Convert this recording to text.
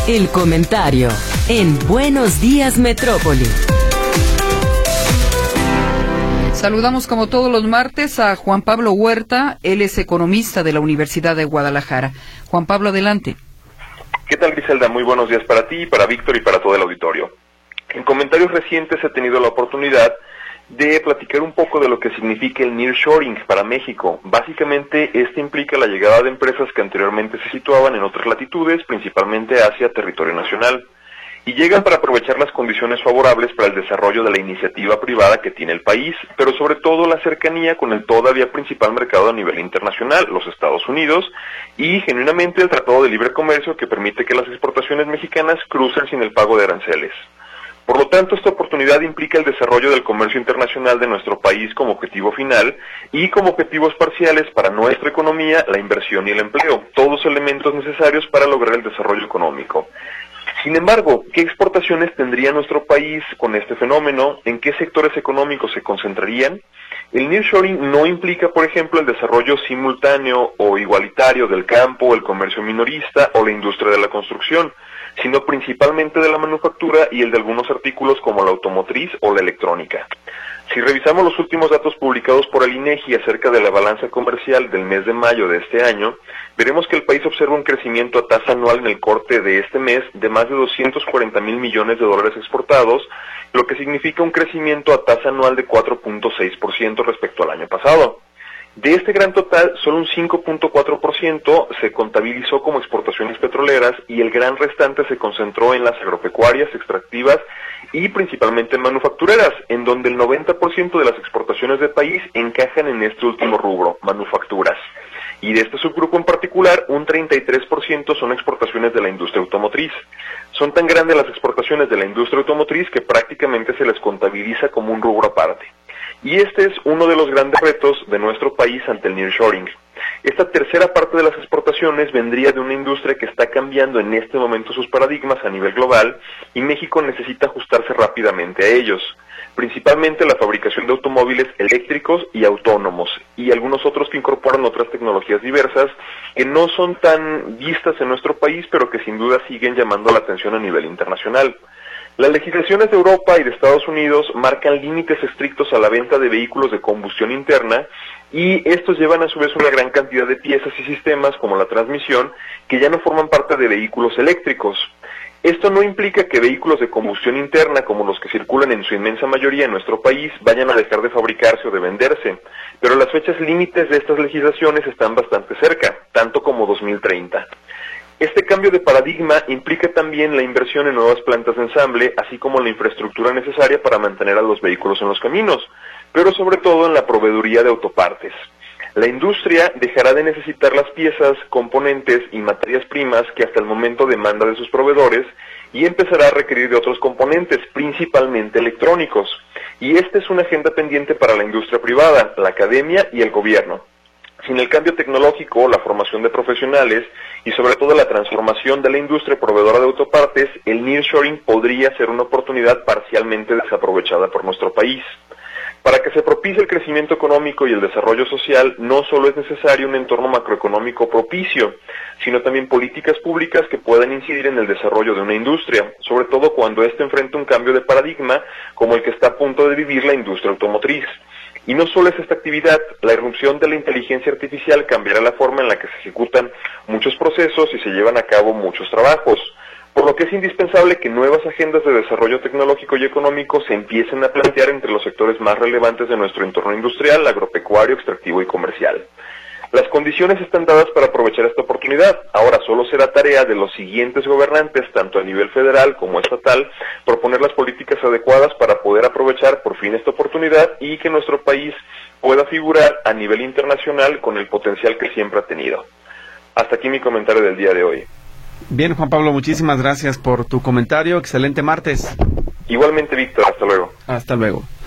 El comentario en Buenos Días Metrópoli. Saludamos como todos los martes a Juan Pablo Huerta, él es economista de la Universidad de Guadalajara. Juan Pablo, adelante. ¿Qué tal, Griselda? Muy buenos días para ti, para Víctor y para todo el auditorio. En comentarios recientes he tenido la oportunidad de platicar un poco de lo que significa el nearshoring para México. Básicamente, este implica la llegada de empresas que anteriormente se situaban en otras latitudes, principalmente hacia territorio nacional, y llegan para aprovechar las condiciones favorables para el desarrollo de la iniciativa privada que tiene el país, pero sobre todo la cercanía con el todavía principal mercado a nivel internacional, los Estados Unidos, y genuinamente el Tratado de Libre Comercio que permite que las exportaciones mexicanas crucen sin el pago de aranceles. Por lo tanto, esta oportunidad implica el desarrollo del comercio internacional de nuestro país como objetivo final y como objetivos parciales para nuestra economía, la inversión y el empleo, todos elementos necesarios para lograr el desarrollo económico. Sin embargo, ¿qué exportaciones tendría nuestro país con este fenómeno? ¿En qué sectores económicos se concentrarían? El nearshoring no implica, por ejemplo, el desarrollo simultáneo o igualitario del campo, el comercio minorista o la industria de la construcción, sino principalmente de la manufactura y el de algunos artículos como la automotriz o la electrónica. Si revisamos los últimos datos publicados por el INEGI acerca de la balanza comercial del mes de mayo de este año, veremos que el país observa un crecimiento a tasa anual en el corte de este mes de más de 240,000 millones de dólares exportados, lo que significa un crecimiento a tasa anual de 4.6% respecto al año pasado. De este gran total, solo un 5.4% se contabilizó como exportaciones petroleras y el gran restante se concentró en las agropecuarias, extractivas y principalmente manufactureras, en donde el 90% de las exportaciones del país encajan en este último rubro, manufacturas. Y de este subgrupo en particular, un 33% son exportaciones de la industria automotriz. Son tan grandes las exportaciones de la industria automotriz que prácticamente se les contabiliza como un rubro aparte. Y este es uno de los grandes retos de nuestro país ante el nearshoring. Esta tercera parte de las exportaciones vendría de una industria que está cambiando en este momento sus paradigmas a nivel global y México necesita ajustarse rápidamente a ellos, principalmente la fabricación de automóviles eléctricos y autónomos y algunos otros que incorporan otras tecnologías diversas que no son tan vistas en nuestro país pero que sin duda siguen llamando la atención a nivel internacional. Las legislaciones de Europa y de Estados Unidos marcan límites estrictos a la venta de vehículos de combustión interna y estos llevan a su vez una gran cantidad de piezas y sistemas como la transmisión que ya no forman parte de vehículos eléctricos. Esto no implica que vehículos de combustión interna como los que circulan en su inmensa mayoría en nuestro país vayan a dejar de fabricarse o de venderse, pero las fechas límites de estas legislaciones están bastante cerca, tanto como 2030. Este cambio de paradigma implica también la inversión en nuevas plantas de ensamble, así como la infraestructura necesaria para mantener a los vehículos en los caminos, pero sobre todo en la proveeduría de autopartes. La industria dejará de necesitar las piezas, componentes y materias primas que hasta el momento demanda de sus proveedores y empezará a requerir de otros componentes, principalmente electrónicos. Y esta es una agenda pendiente para la industria privada, la academia y el gobierno. Sin el cambio tecnológico, la formación de profesionales y sobre todo la transformación de la industria proveedora de autopartes, el nearshoring podría ser una oportunidad parcialmente desaprovechada por nuestro país. Para que se propicie el crecimiento económico y el desarrollo social, no solo es necesario un entorno macroeconómico propicio, sino también políticas públicas que puedan incidir en el desarrollo de una industria, sobre todo cuando éste enfrenta un cambio de paradigma como el que está a punto de vivir la industria automotriz. Y no solo es esta actividad, la irrupción de la inteligencia artificial cambiará la forma en la que se ejecutan muchos procesos y se llevan a cabo muchos trabajos, por lo que es indispensable que nuevas agendas de desarrollo tecnológico y económico se empiecen a plantear entre los sectores más relevantes de nuestro entorno industrial, agropecuario, extractivo y comercial. Las condiciones están dadas para aprovechar esta oportunidad. Ahora solo será tarea de los siguientes gobernantes, tanto a nivel federal como estatal, proponer las políticas adecuadas para poder aprovechar por fin esta oportunidad y que nuestro país pueda figurar a nivel internacional con el potencial que siempre ha tenido. Hasta aquí mi comentario del día de hoy. Bien, Juan Pablo, muchísimas gracias por tu comentario. Excelente martes. Igualmente, Víctor. Hasta luego. Hasta luego.